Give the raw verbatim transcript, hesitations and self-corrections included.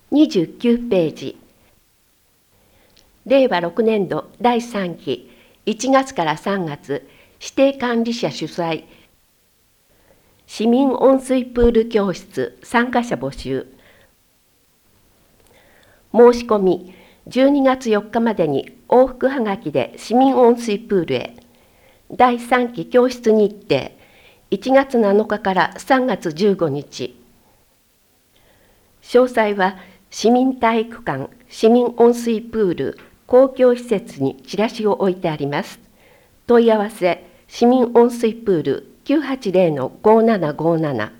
にじゅうきゅうページ。れいわろくねん度だいさんきいちがつからさんがつ指定管理者主催市民温水プール教室参加者募集。申し込みじゅうにがつよっかまでに往復はがきで市民温水プールへ。だいさんき教室日程いちがつなのかからさんがつじゅうごにち。詳細は市民体育館、市民温水プール、公共施設にチラシを置いてあります。問い合わせ市民温水プールきゅうはちゼロのごーななごーなな